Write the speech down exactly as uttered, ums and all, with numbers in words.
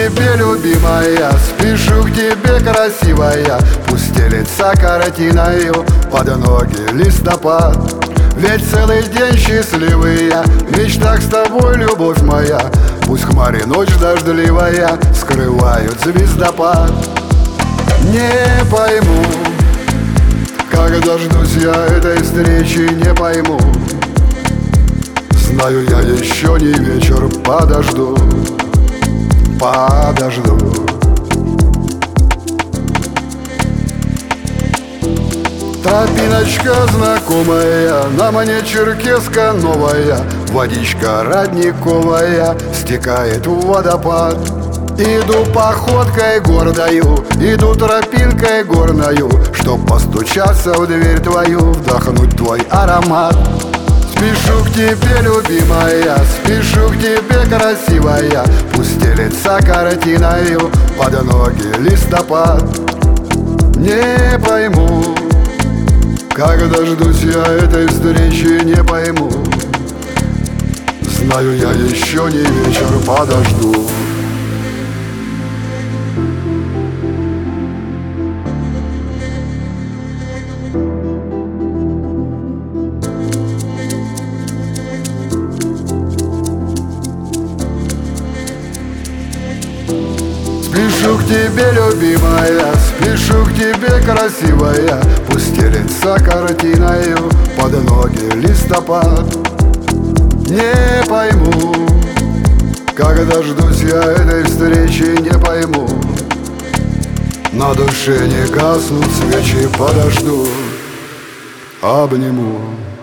тебе, любимая, спешу к тебе, красивая. Пусть стелется картиною под ноги листопад. Ведь целый день счастливый я в мечтах с тобой, любовь моя. Пусть хмари ночь дождливая скрывают звездопад. Не пойму, как дождусь я этой встречи, не пойму. Знаю я, еще не вечер, подожду, подожду. Тропиночка знакомая, на мне черкеска новая. Водичка родниковая стекает в водопад. Иду походкой гордою, иду тропинкой горною, чтоб постучаться в дверь твою, вдохнуть твой аромат. Спешу к тебе, любимая, спешу к тебе, красивая. Пусть стелется картиною под ноги листопад. Не пойму, как дождусь я этой встречи, не пойму. Знаю я, еще не вечер, подожду. Спешу к тебе, любимая, спешу к тебе, красивая. Пусть стелется картиною под ноги листопад. Не пойму, как дождусь я этой встречи, не пойму. На душе не гаснут свечи, подожду, обниму.